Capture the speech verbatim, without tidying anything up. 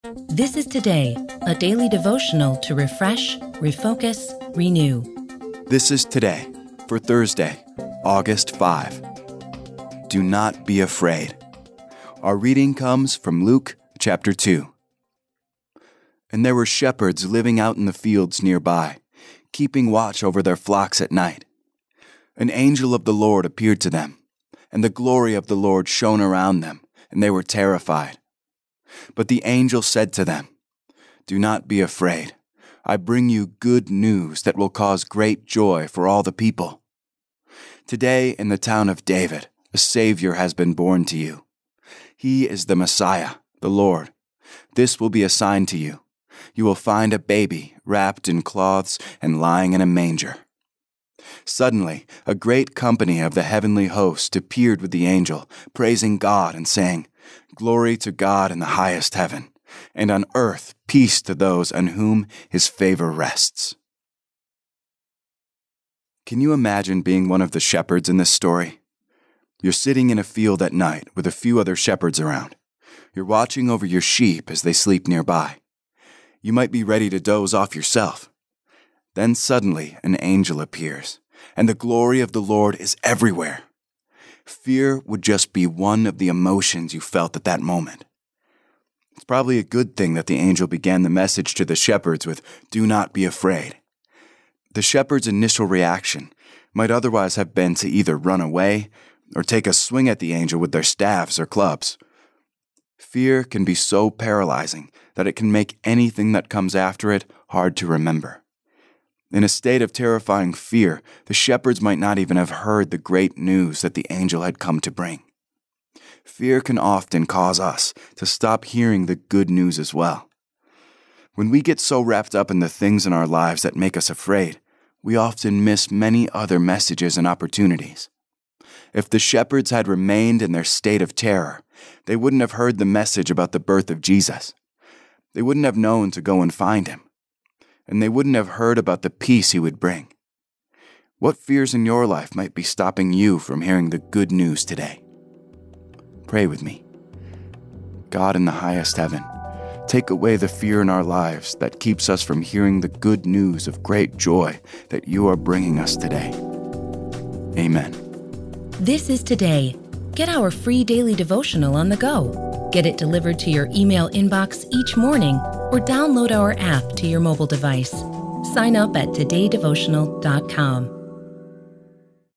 This is Today, a daily devotional to refresh, refocus, renew. This is Today for Thursday, August fifth. Do not be afraid. Our reading comes from Luke chapter two. And there were shepherds living out in the fields nearby, keeping watch over their flocks at night. An angel of the Lord appeared to them, and the glory of the Lord shone around them, and they were terrified. But the angel said to them, "Do not be afraid. I bring you good news that will cause great joy for all the people. Today in the town of David, a Savior has been born to you. He is the Messiah, the Lord. This will be a sign to you. You will find a baby wrapped in cloths and lying in a manger." Suddenly, a great company of the heavenly host appeared with the angel, praising God and saying, "Glory to God in the highest heaven, and on earth peace to those on whom his favor rests." Can you imagine being one of the shepherds in this story? You're sitting in a field at night with a few other shepherds around. You're watching over your sheep as they sleep nearby. You might be ready to doze off yourself. Then suddenly an angel appears, and the glory of the Lord is everywhere. Fear would just be one of the emotions you felt at that moment. It's probably a good thing that the angel began the message to the shepherds with, "Do not be afraid." The shepherds' initial reaction might otherwise have been to either run away or take a swing at the angel with their staves or clubs. Fear can be so paralyzing that it can make anything that comes after it hard to remember. In a state of terrifying fear, the shepherds might not even have heard the great news that the angel had come to bring. Fear can often cause us to stop hearing the good news as well. When we get so wrapped up in the things in our lives that make us afraid, we often miss many other messages and opportunities. If the shepherds had remained in their state of terror, they wouldn't have heard the message about the birth of Jesus. They wouldn't have known to go and find him. And they wouldn't have heard about the peace he would bring. What fears in your life might be stopping you from hearing the good news today? Pray with me. God in the highest heaven, take away the fear in our lives that keeps us from hearing the good news of great joy that you are bringing us today. Amen. This is Today. Get our free daily devotional on the go. Get it delivered to your email inbox each morning or download our app to your mobile device. Sign up at today devotional dot com.